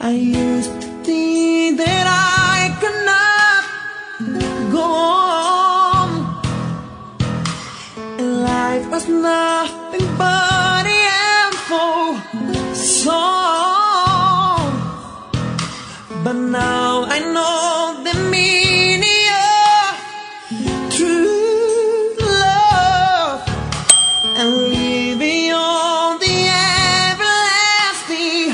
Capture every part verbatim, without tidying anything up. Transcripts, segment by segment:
I used to think that I could not go on, and life was nothing but a handful song. But now I know the meaning of true love, and living on the everlasting.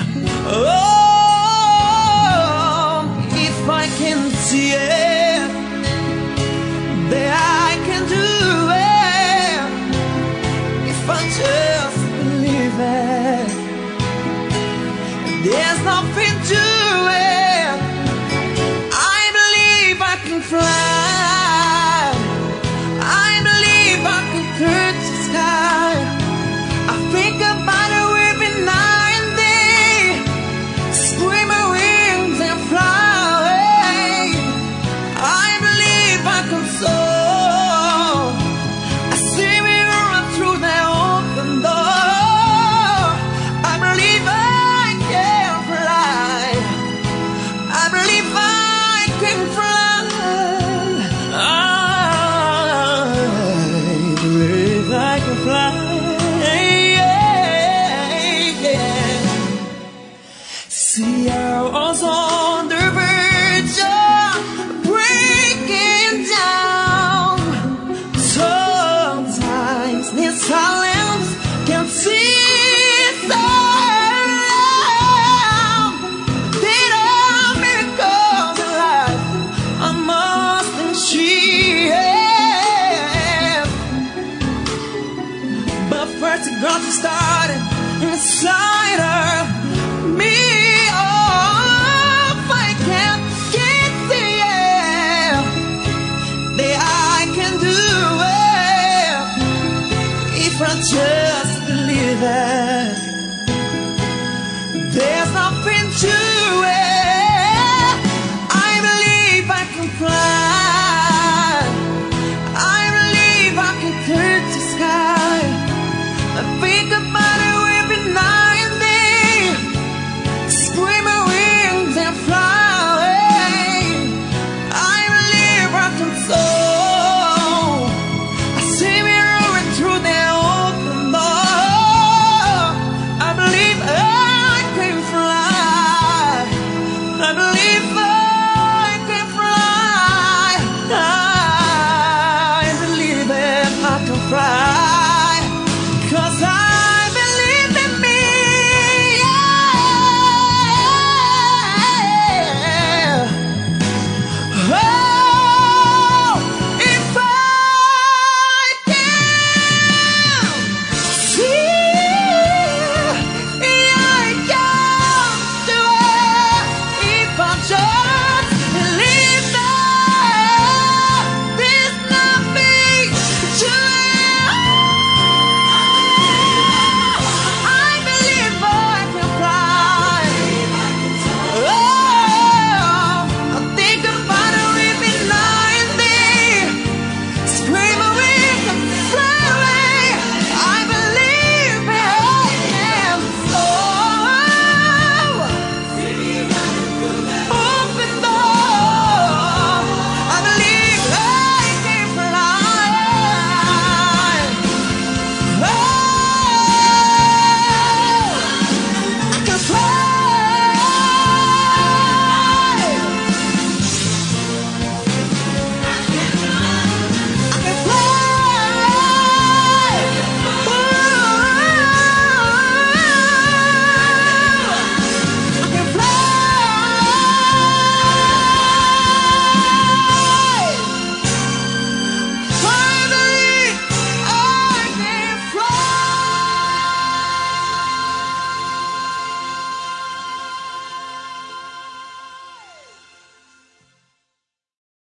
Oh, if I can see it, then I can do it. If I just believe it, there's nothing to it. I believe I can fly. I believe I can touch the sky. I think about it every night and day. Spread my wings and fly away. I believe I can soar. I see me run through that open door. I believe I can fly. I believe I can fly. I believe I can fly. Yeah, yeah. See, I was on